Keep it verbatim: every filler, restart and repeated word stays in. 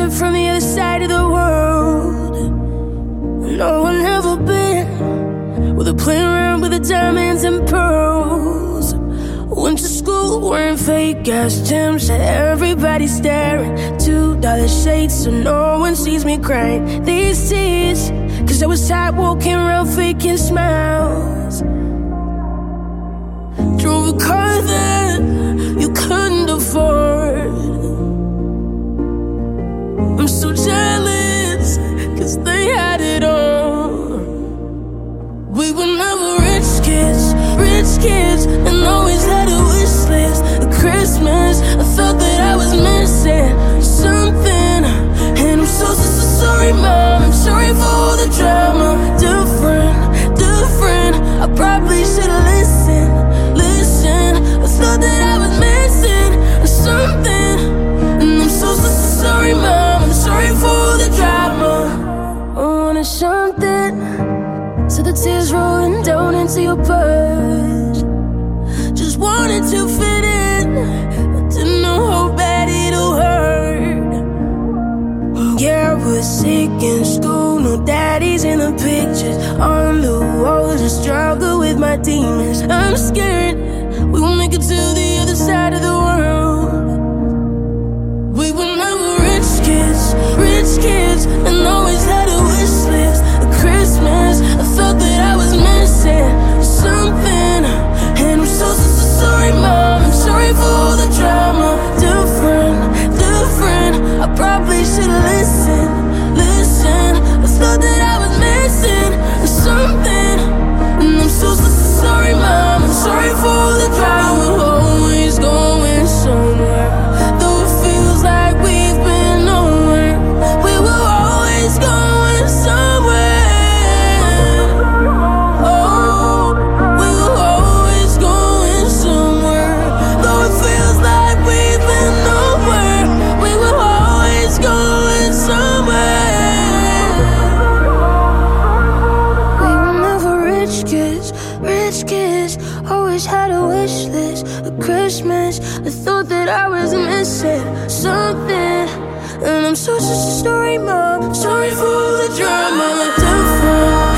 coming from the other side of the world. No one ever been with a playing around with the diamonds and pearls. Went to school wearing fake ass Timbs, had everybody staring. Two dollar shades so no one sees me crying these tears, cause I was tired walking around faking smiles. Drove a car that you couldn't afford. I'm so jealous, cause they had it all. We were never rich kids, rich kids, and always had a wish list. At Christmas, I felt that I was missing something. And I'm so, so, so sorry, Mom, I'm sorry for all the drama. Different, different, I probably should've listened, listened. I thought that I was missing something. And I'm so, so, so sorry, Mom, I'm sorry for all the drama. I wanted something, so the tears rolling down into your purse. Just wanted to fit in, I didn't know how bad it'll hurt. Yeah, I was sick in school, no daddies in the pictures. On the walls, I struggle with my demons. I'm scared we won't make it to the other side of the world. We were never rich kids, rich kids, and always had a wish list. At Christmas, I felt that I was missing something. And I'm so, so, so sorry, Mom, I'm sorry for all the drama. Different, different, I probably should've listened, listened. I thought that I was missing something. And I'm so, so, so sorry, Mom, I'm sorry for all the drama. We're always going somewhere, though it feels like we've been nowhere. We were always going somewhere. Oh, we were always going somewhere, though it feels like we've been nowhere. We were always going somewhere. We were never rich kids, rich kids, always had a wish list. At Christmas, I thought that I was missing something. And I'm so, so, so sorry, Mom, sorry for all the drama. Different,